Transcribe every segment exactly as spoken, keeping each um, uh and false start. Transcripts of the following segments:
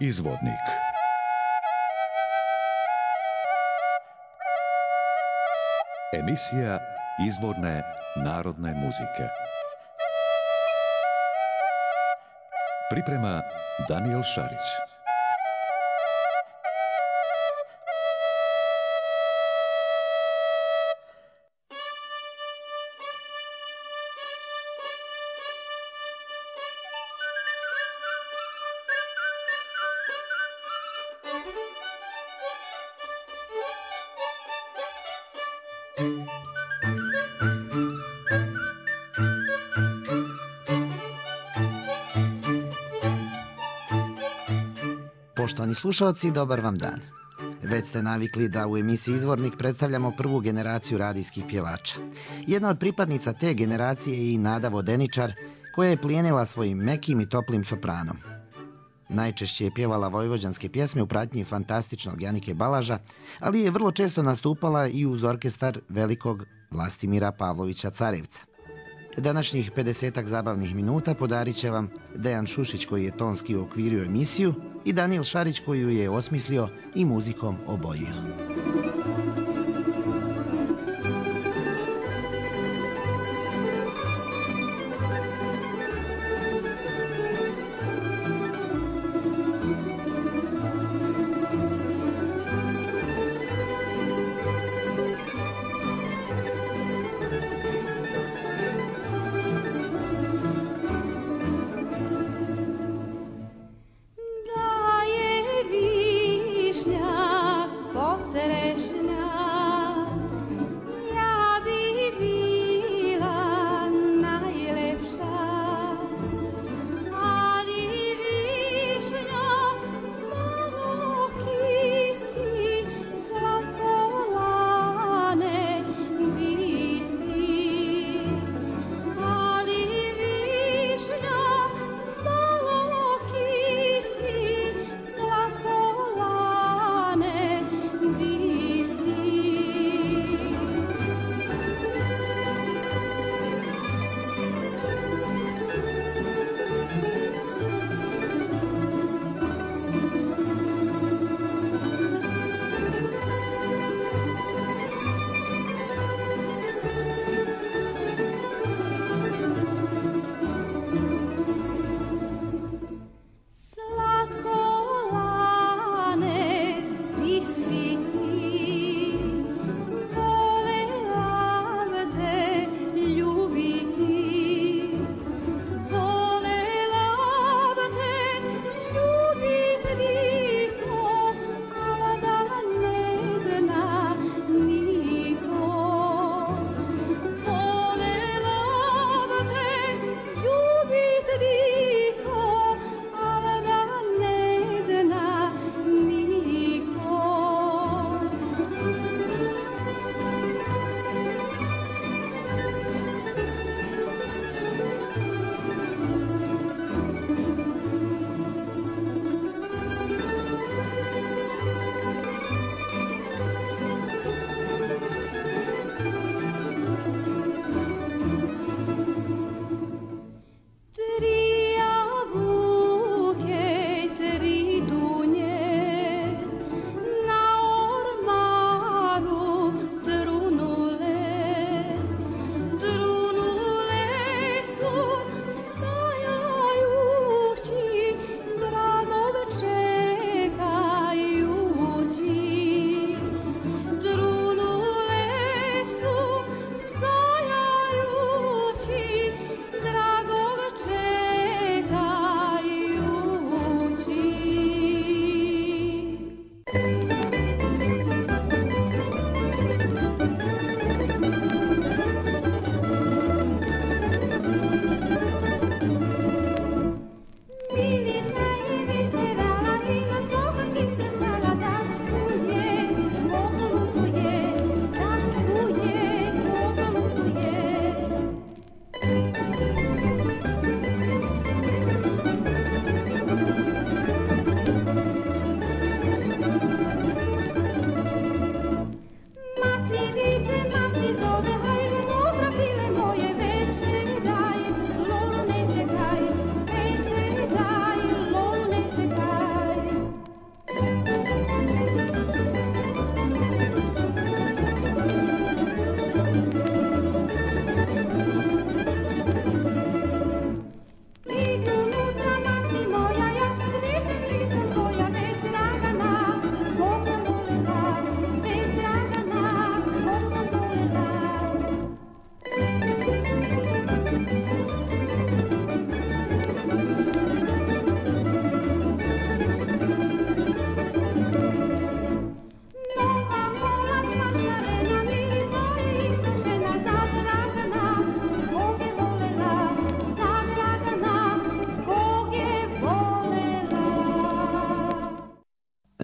Izvornik. Emisija izvorne narodne muzike. Priprema Danijel Šarić. Poštovani slušalci, dobar vam dan. Već ste navikli da u emisiji Izvornik predstavljamo prvu generaciju radijskih pjevača. Jedna od pripadnica te generacije je i Nada Vodeničar, koja je plijenila svojim mekim i toplim sopranom. Najčešće je pjevala vojvođanske pjesme u pratnji fantastičnog Janike Balaža, ali je vrlo često nastupala i uz orkestar velikog Vlastimira Pavlovića Carevca. Današnjih pedesetak zabavnih minuta podarit će vam Dejan Šušić, koji je tonski uokvirio emisiju, i Danijel Šarić, koji ju je osmislio i muzikom obojio. Daje višnja, potere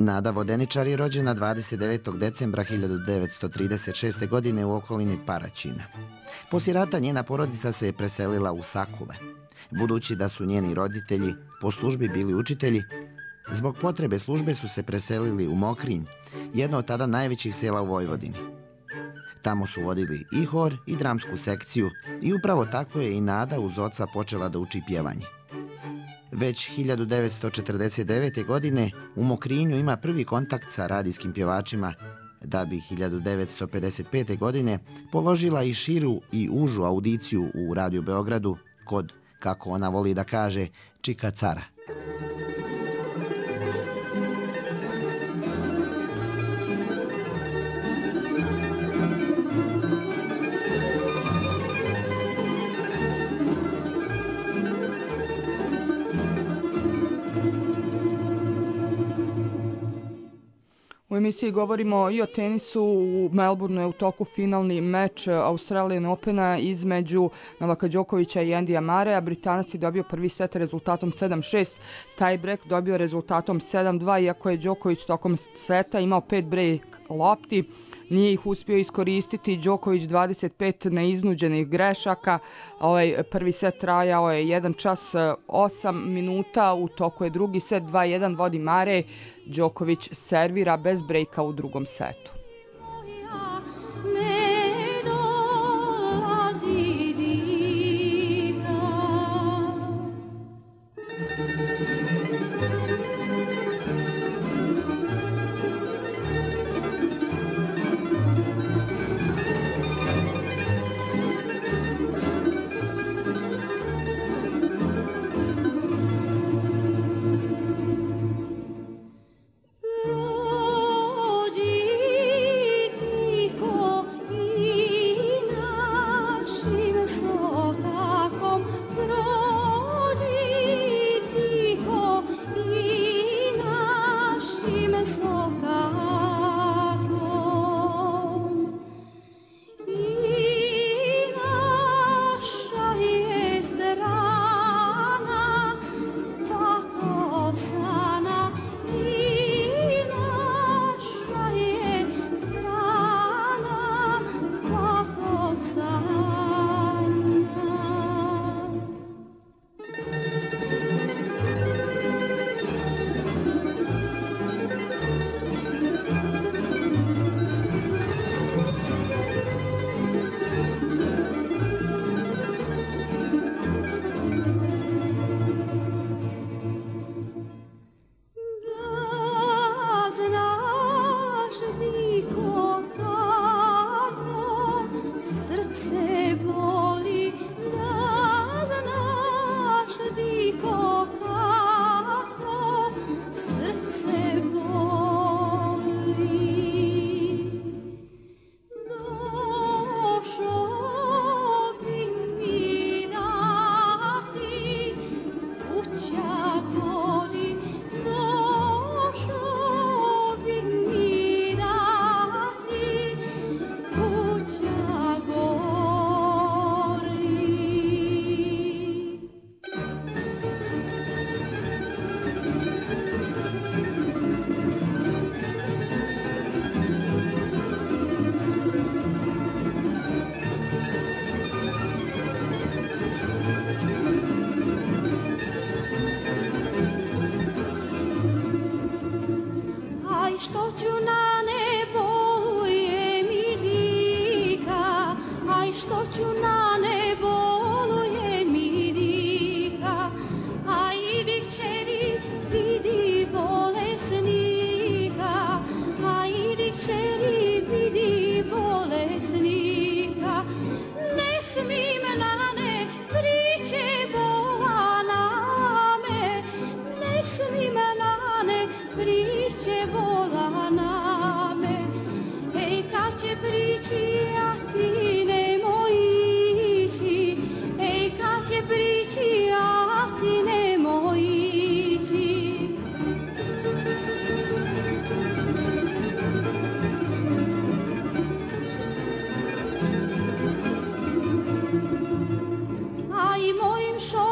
Nada Vodeničar je rođena dvadeset devetog decembra hiljadu devetsto trideset šeste. godine u okolini Paraćina. Poslije rata njena porodica se je preselila u Sakule. Budući da su njeni roditelji po službi bili učitelji, zbog potrebe službe su se preselili u Mokrinj, jedno od tada najvećih sela u Vojvodini. Tamo su vodili i hor i dramsku sekciju i upravo tako je i Nada uz oca počela da uči pjevanje. Već hiljadu devetsto četrdeset devete. godine u Mokrinju ima prvi kontakt sa radijskim pjevačima, da bi hiljadu devetsto pedeset pete. godine položila i širu i užu audiciju u Radio Beogradu kod, kako ona voli da kaže, Čika cara. U emisiji govorimo i o tenisu. U Melbourneu je u toku finalni meč Australian Opena između Novaka Đokovića i Andija Marea. Britanac je dobio prvi set rezultatom sedam šest, tiebreak dobio rezultatom sedam dva, iako je Đoković tokom seta imao pet break lopti. Nije ih uspio iskoristiti. Đoković dvadeset pet neiznuđenih grešaka. Ovaj prvi set trajao je jedan čas osam minuta. U toku je drugi set, dva jedan vodi Mare. Đoković servira bez brejka u drugom setu.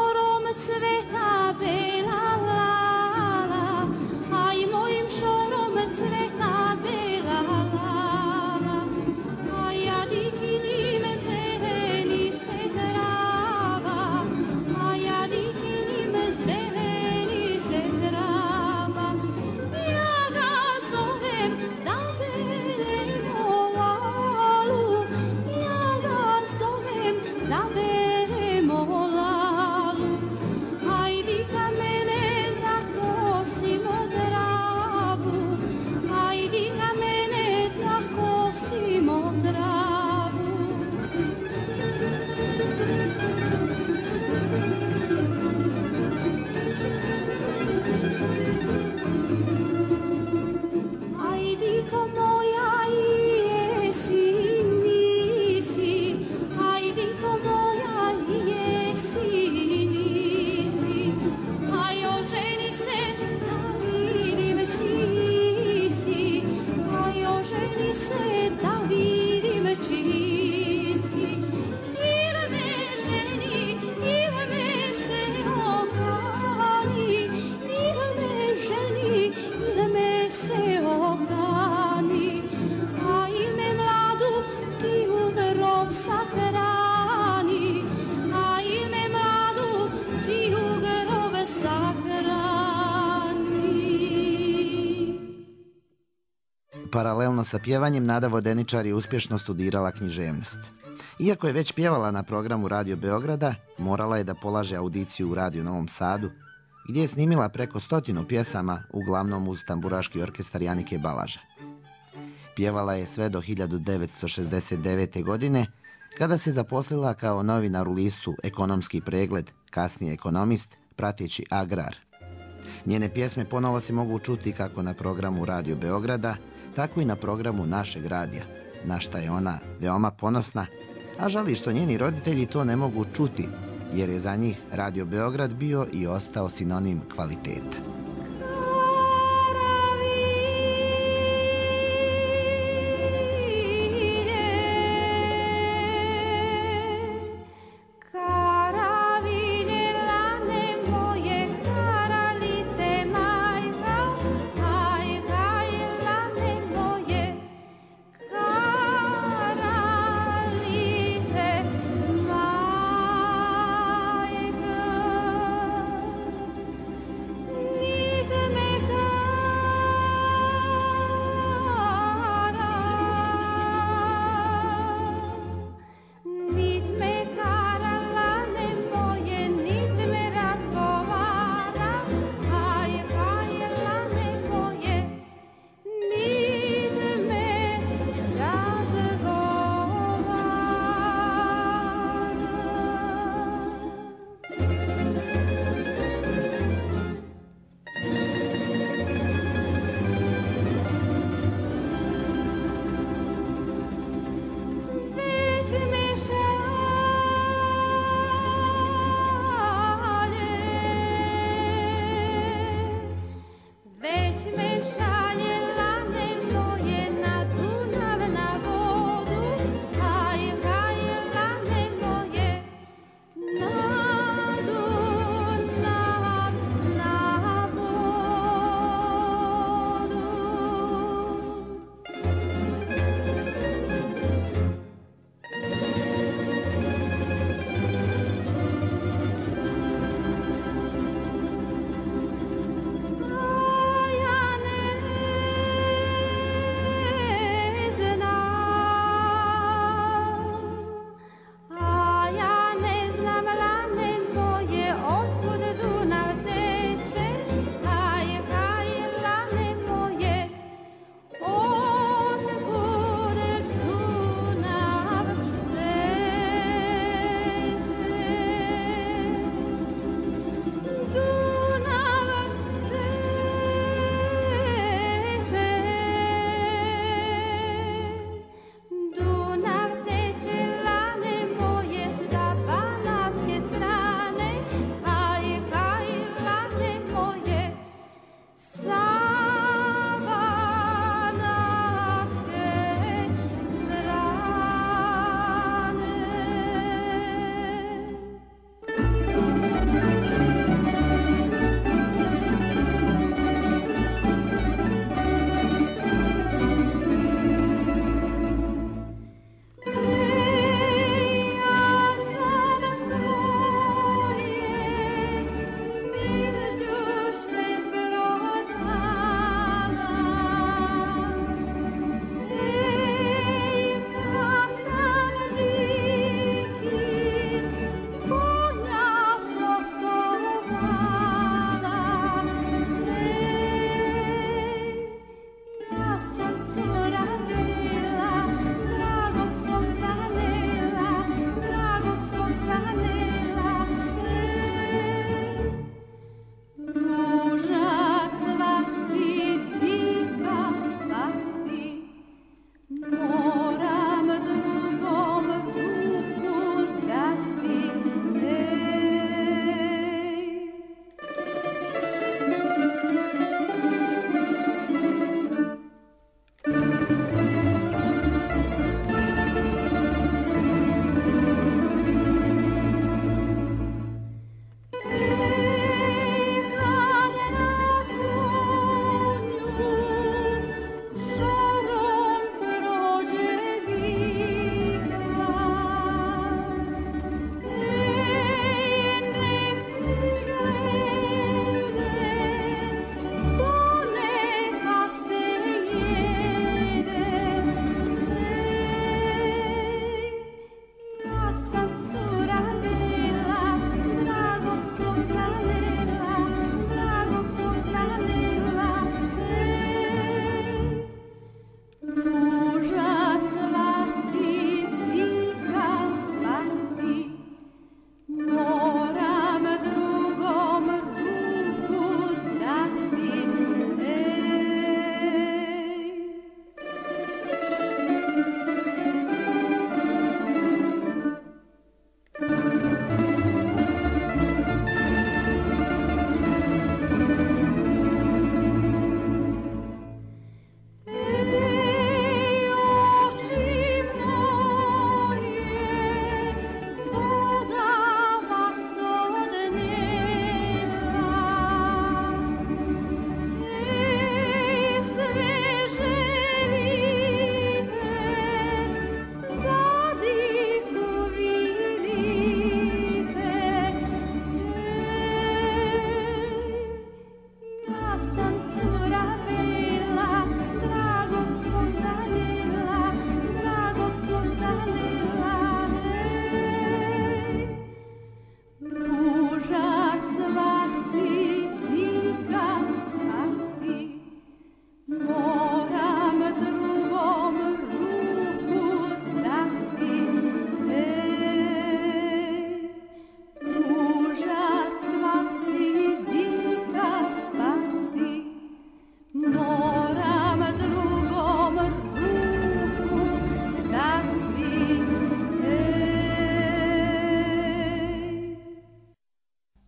Cveta bela lala, aj mojim šorom Paralelno sa pjevanjem, Nada Vodeničar je uspješno studirala književnost. Iako je već pjevala na programu Radio Beograda, morala je da polaže audiciju u Radio Novom Sadu, gdje je snimila preko stotinu pjesama, uglavnom uz tamburaški orkestar Janike Balaža. Pjevala je sve do hiljadu devetsto šezdeset devete. godine, kada se zaposlila kao novinar u listu Ekonomski pregled, kasnije Ekonomist, prateći Agrar. Njene pjesme ponovo se mogu čuti kako na programu Radio Beograda, tako i na programu našeg radija, na šta je ona veoma ponosna, a žali što njeni roditelji to ne mogu čuti, jer je za njih Radio Beograd bio i ostao sinonim kvaliteta. Yeah.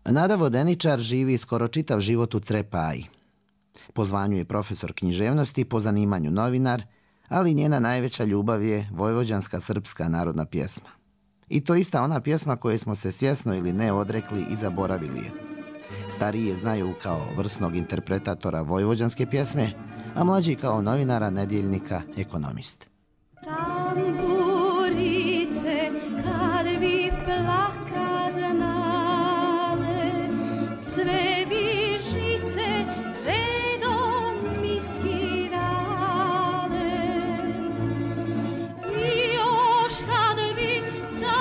Nada Vodeničar živi skoro čitav život u Crepaji. Po zvanju je profesor književnosti, po zanimanju novinar, ali njena najveća ljubav je vojvođanska srpska narodna pjesma. I to ista ona pjesma koje smo se svjesno ili ne odrekli i zaboravili je. Stariji je znaju kao vrsnog interpretatora vojvođanske pjesme, a mlađi kao novinara, nedjeljnika, ekonomist. Tamburice, kad bi plaka znale, sve bi žice redom mi skidale. I još kad bi za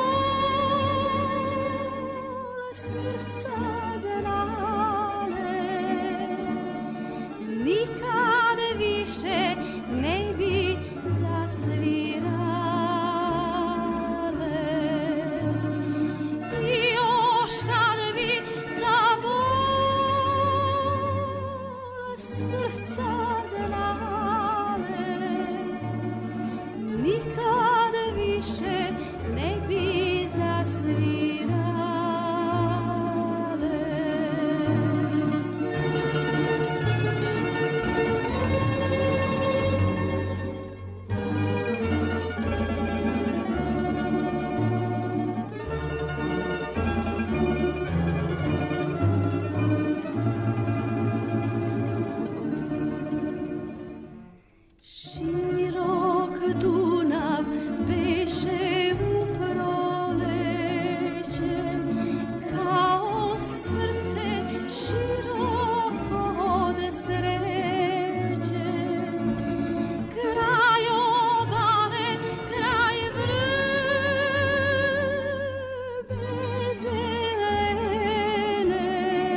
bol srca znale, nikad više ne bi zasvirale. I još kad bi za bol srca znale, nikad više ne bi zasvirale. Širok Dunav beše u proleće, kao srce široko od sreće. Kraj obale, kraj vrbe zelene,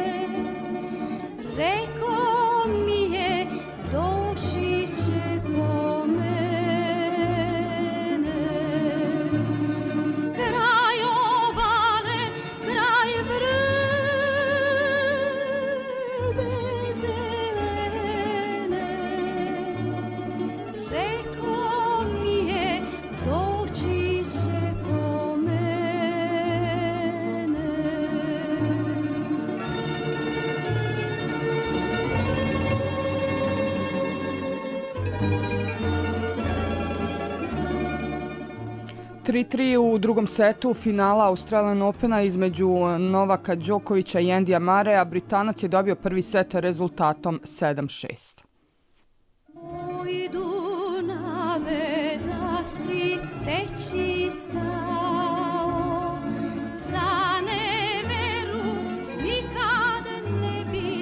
reko mi je doći će po mene. Kraj obale, kraj vrbe zelene, reko mi je doći će po mene. tri tri u drugom setu finala Australian Opena između Novaka Đokovića i Endija Marea. Britanac je dobio prvi set rezultatom sedam šest. Moj Dunave, da si teći stao, za neveru nikad ne bi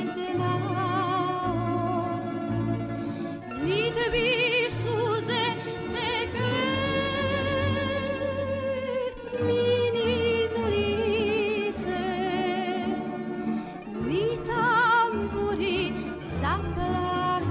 znao, nit bi suze tekle mi niz lice, ni tamburi zaplaćali.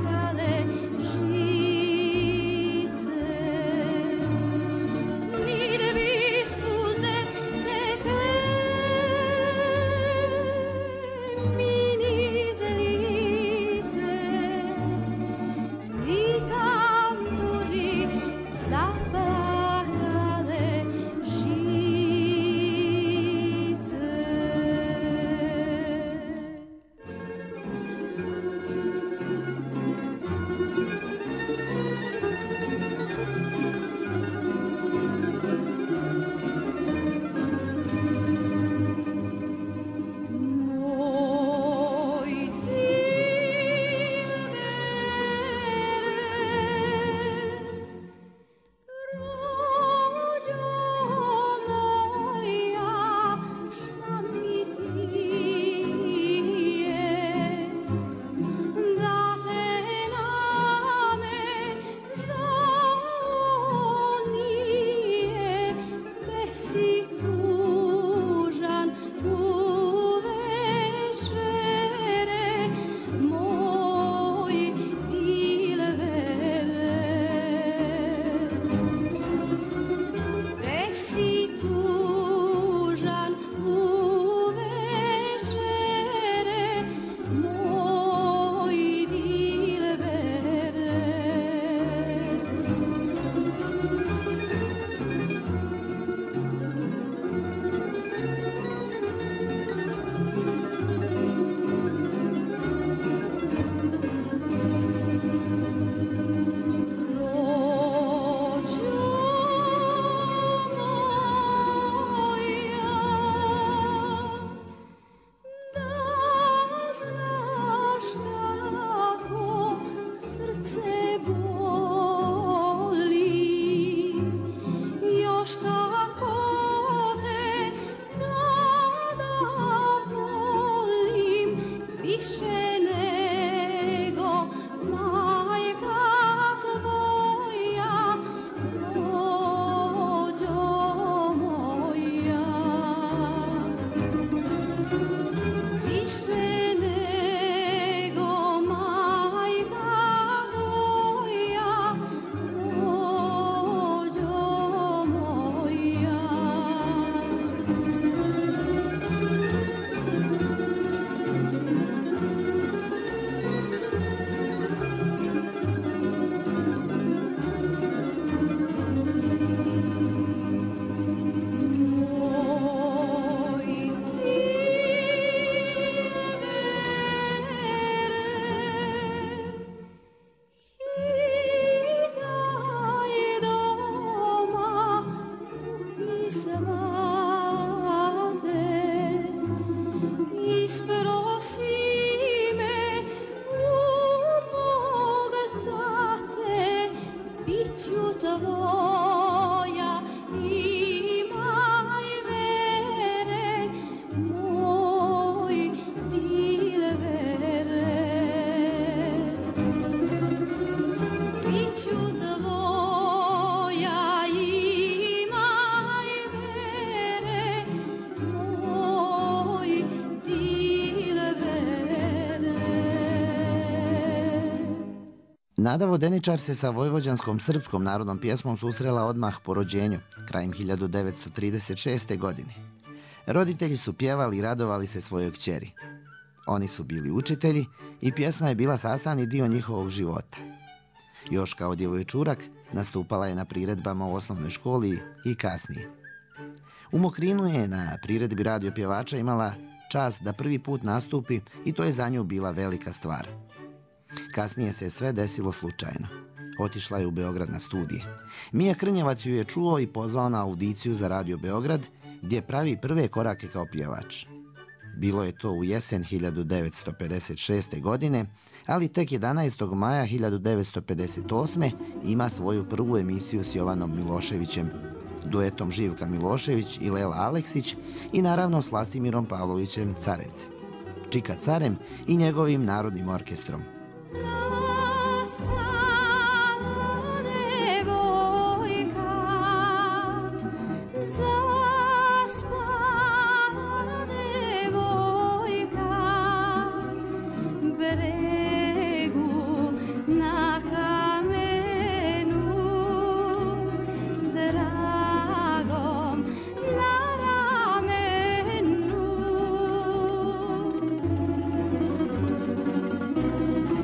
isprosi me u moga tate, bit ću tvoja, imaj vere, moj dilbere. Bit ću tvoja, imaj vere, moj dilbere. Nada Vodeničar se sa vojvođanskom srpskom narodnom pjesmom susrela odmah po rođenju, krajem hiljadu devetsto trideset šeste. godine. Roditelji su pjevali i radovali se svojoj kćeri. Oni su bili učitelji i pjesma je bila sastavni dio njihovog života. Još kao djevojčurak nastupala je na priredbama u osnovnoj školi i kasnije. U Mokrinu je na priredbi radio pjevača imala čast da prvi put nastupi i to je za nju bila velika stvar. Kasnije se sve desilo slučajno. Otišla je u Beograd na studije. Mija Krnjevac ju je čuo i pozvao na audiciju za Radio Beograd, gdje pravi prve korake kao pjevač. Bilo je to u jesen hiljadu devetsto pedeset šeste. godine, ali tek jedanaestog maja hiljadu devetsto pedeset osme. ima svoju prvu emisiju s Jovanom Miloševićem, duetom Živka Milošević i Lela Aleksić i naravno s Vlastimirom Pavlovićem Carevcem, Čika Carem i njegovim narodnim orkestrom. Zaspala devojka, zaspala devojka, bregu na kamenu, dragom na ramenu.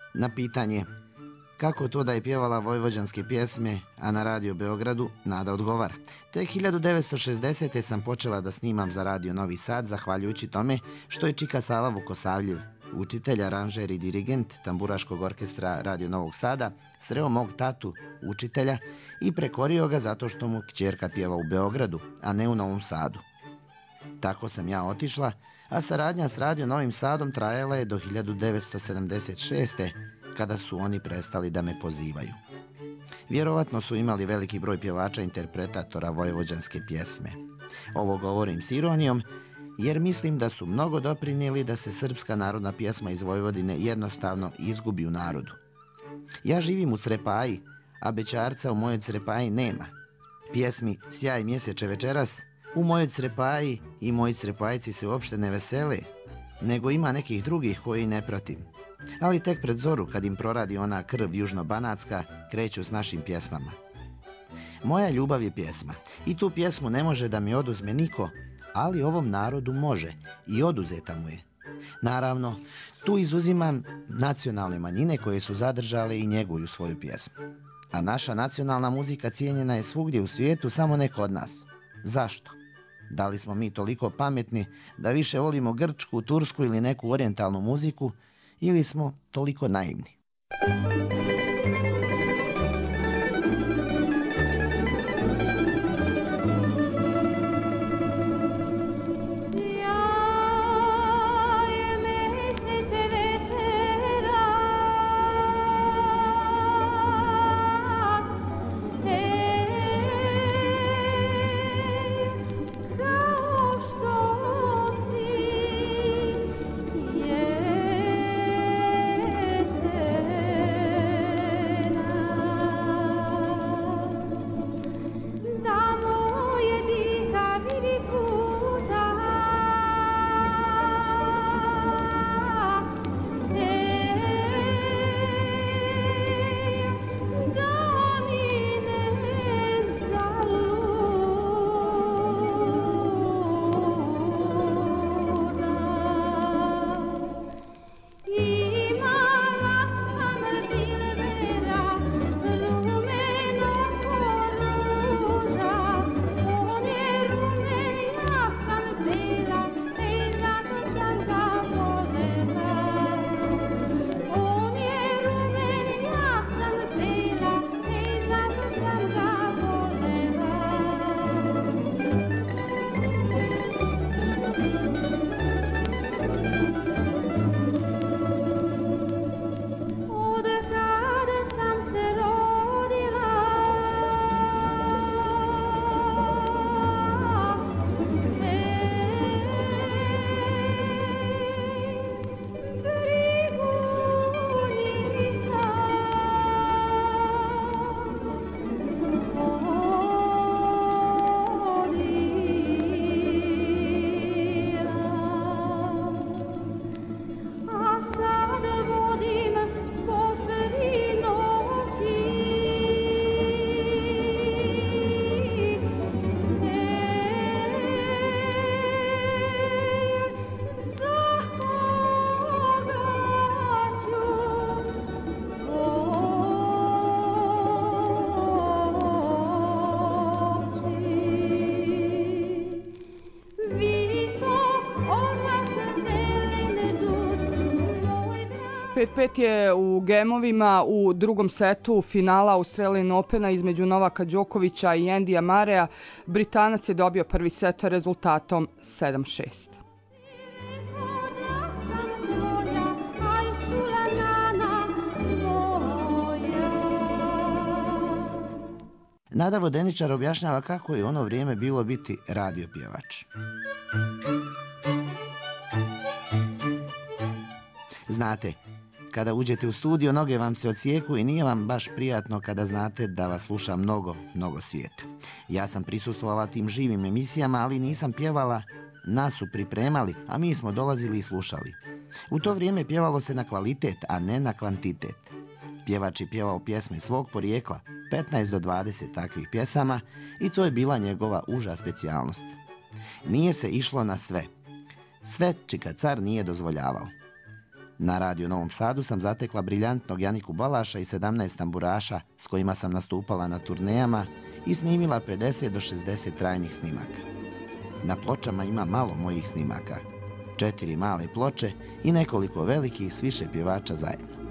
Na pitanje kako to da je pjevala vojvođanske pjesme, a na Radio Beogradu, Nada odgovara: tek hiljadu devetsto šezdesete. sam počela da snimam za Radio Novi Sad, zahvaljujući tome što je čika Sava Vukosavljev, učitelj, aranžer i dirigent tamburaškog orkestra Radio Novog Sada, sreo mog tatu, učitelja, i prekorio ga zato što mu kćerka pjeva u Beogradu, a ne u Novom Sadu. Tako sam ja otišla, a saradnja s Radio Novim Sadom trajala je do hiljadu devetsto sedamdeset šeste. kada su oni prestali da me pozivaju. Vjerovatno su imali veliki broj pjevača interpretatora vojvođanske pjesme. Ovo govorim s ironijom, jer mislim da su mnogo doprinijeli da se srpska narodna pjesma iz Vojvodine jednostavno izgubi u narodu. Ja živim u Crepaji, a bećarca u mojoj Crepaji nema. Pjesmi Sjaj mjeseče večeras u mojoj Crepaji i moji Crepajci se uopšte ne vesele, nego ima nekih drugih koji ne pratim. Ali tek pred zoru, kad im proradi ona krv južno-banatska, kreću s našim pjesmama. Moja ljubav je pjesma i tu pjesmu ne može da mi oduzme niko, ali ovom narodu može i oduzeta mu je. Naravno, tu izuzimam nacionalne manjine koje su zadržale i njeguju svoju pjesmu. A naša nacionalna muzika cijenjena je svugdje u svijetu, samo ne kod nas. Zašto? Da li smo mi toliko pametni da više volimo grčku, tursku ili neku orijentalnu muziku, ili smo toliko naivni? pet pet je u gemovima u drugom setu finala Australian Opena između Novaka Đokovića i Endija Marea. Britanac je dobio prvi set rezultatom sedam šest. Nada Vodeničar objašnjava kako je ono vrijeme bilo biti radio pjevač. Znate, kada uđete u studio, noge vam se odsjeku i nije vam baš prijatno kada znate da vas sluša mnogo, mnogo svijeta. Ja sam prisustvovala tim živim emisijama, ali nisam pjevala, nas su pripremali, a mi smo dolazili i slušali. U to vrijeme pjevalo se na kvalitet, a ne na kvantitet. Pjevač je pjevao pjesme svog porijekla, petnaest do dvadeset takvih pjesama, i to je bila njegova uža specijalnost. Nije se išlo na sve. Sve čika car nije dozvoljavao. Na radiju Novom Sadu sam zatekla briljantnog Janiku Balaša i sedamnaest tamburaša s kojima sam nastupala na turnejama i snimila pedeset do šezdeset trajnih snimaka. Na pločama ima malo mojih snimaka, četiri male ploče i nekoliko velikih s više pjevača zajedno.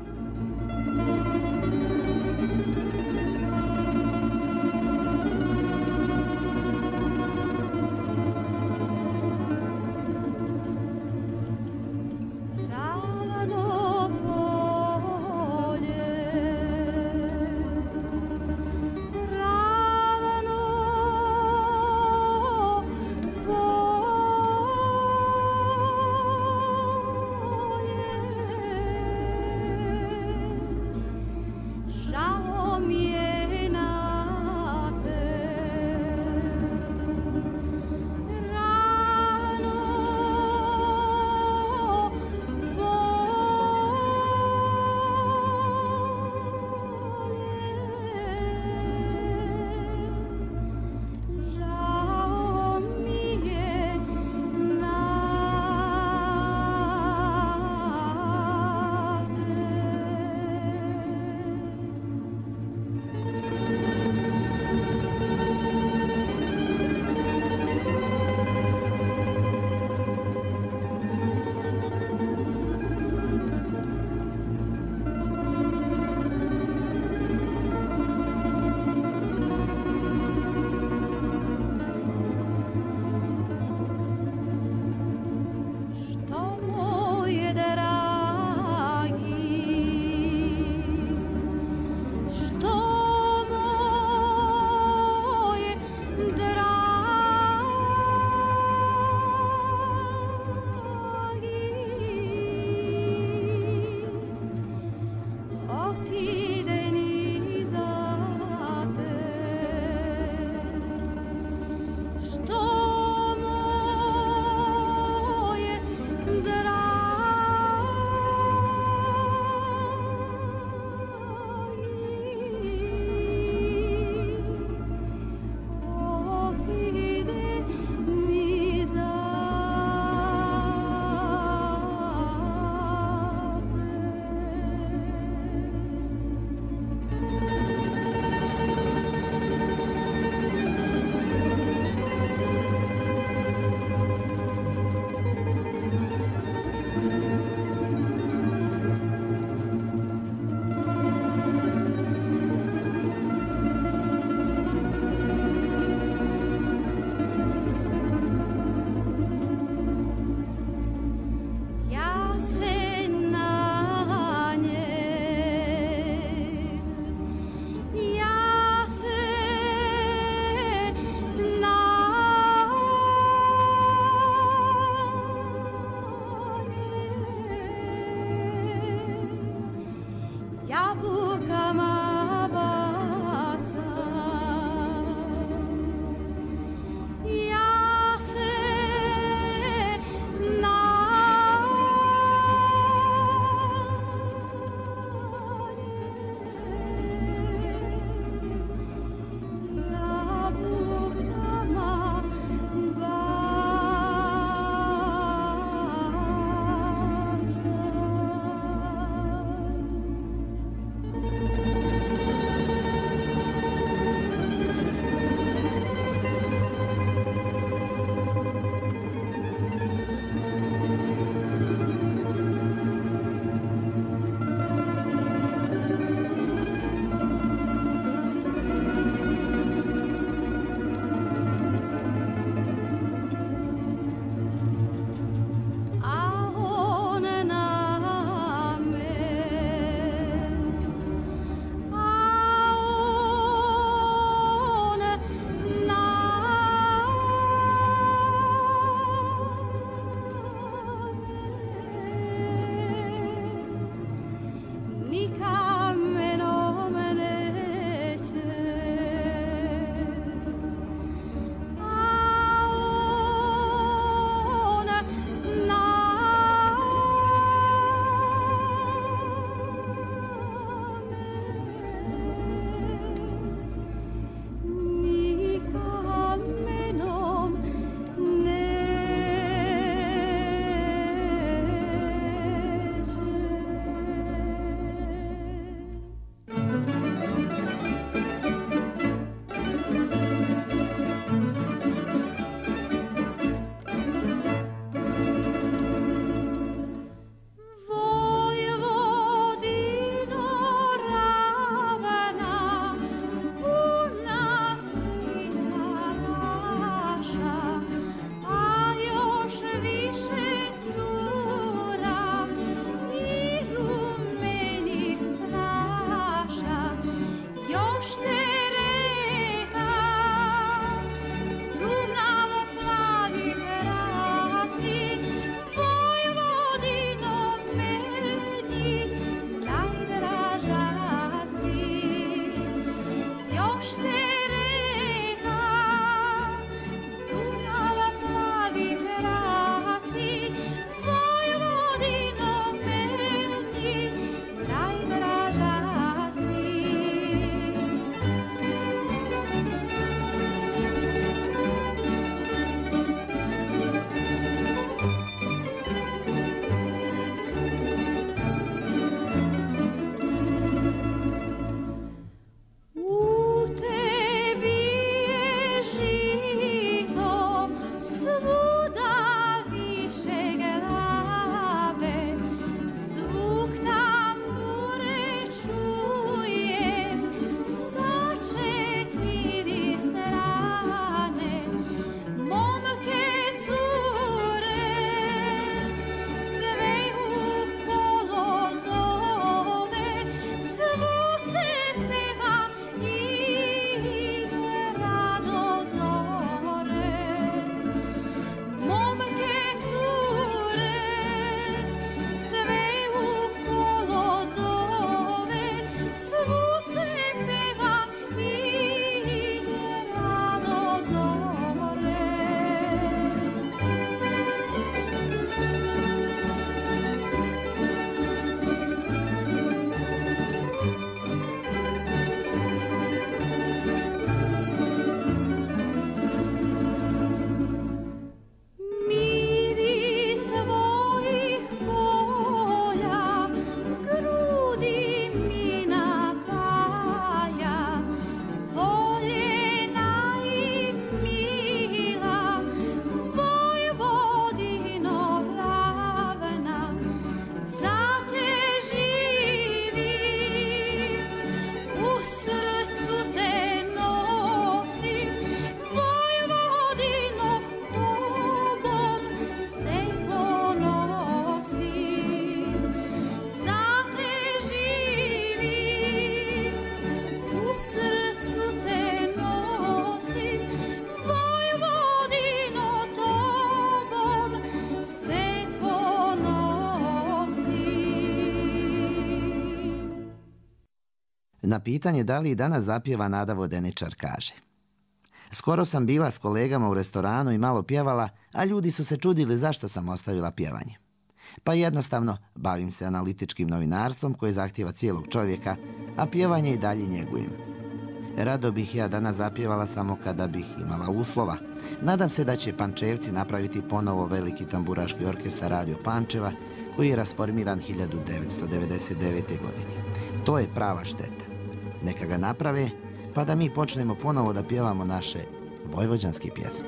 Na pitanje da li i danas zapjeva Nada Vodeničar kaže: skoro sam bila s kolegama u restoranu i malo pjevala, a ljudi su se čudili zašto sam ostavila pjevanje. Pa jednostavno, bavim se analitičkim novinarstvom koje zahtjeva cijelog čovjeka, a pjevanje i dalje njegujem. Rado bih ja danas zapjevala samo kada bih imala uslova. Nadam se da će Pančevci napraviti ponovo veliki tamburaški orkestar Radio Pančeva, koji je rasformiran hiljadu devetsto devedeset devete. godine. To je prava šteta. Neka ga naprave, pa da mi počnemo ponovo da pjevamo naše vojvođanske pjesme.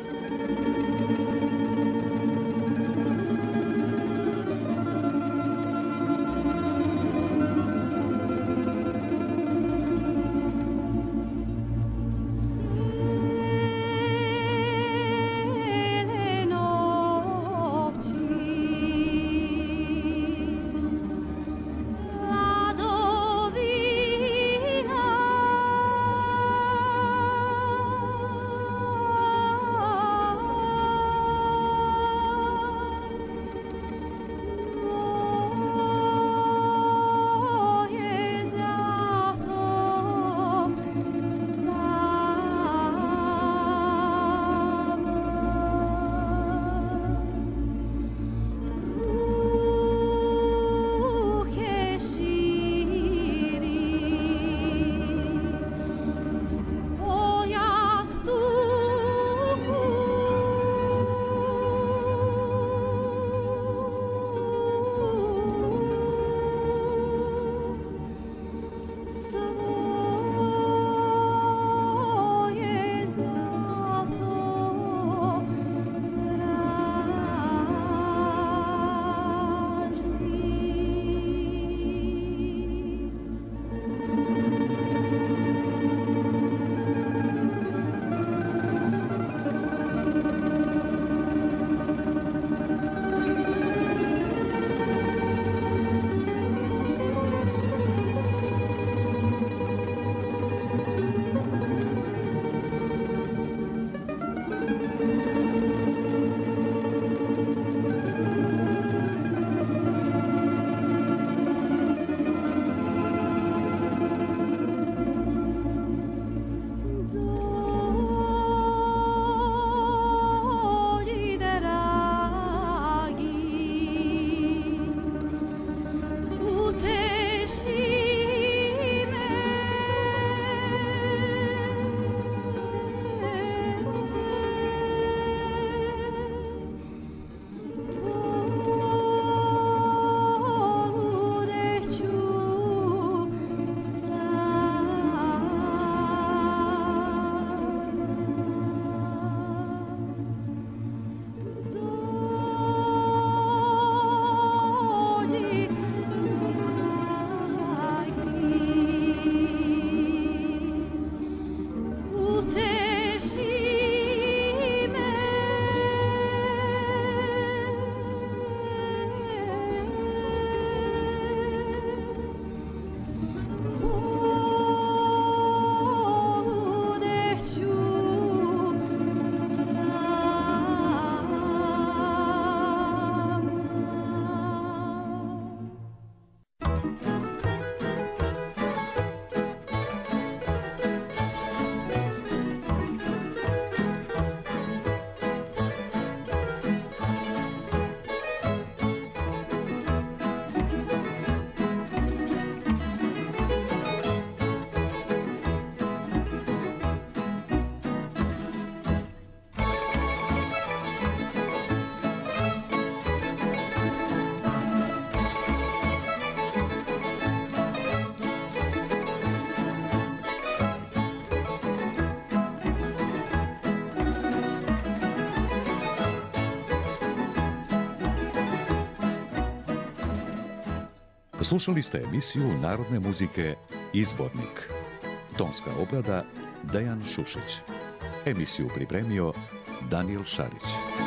Slušali ste emisiju narodne muzike Izvornik. Tonska obrada Dejan Šušić. Emisiju pripremio Daniel Šarić.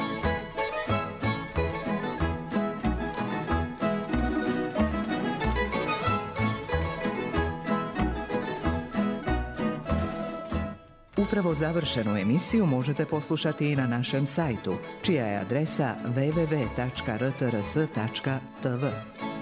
Upravo završenu emisiju možete poslušati i na našem sajtu, čija je adresa w w w tačka r t r s tačka t v.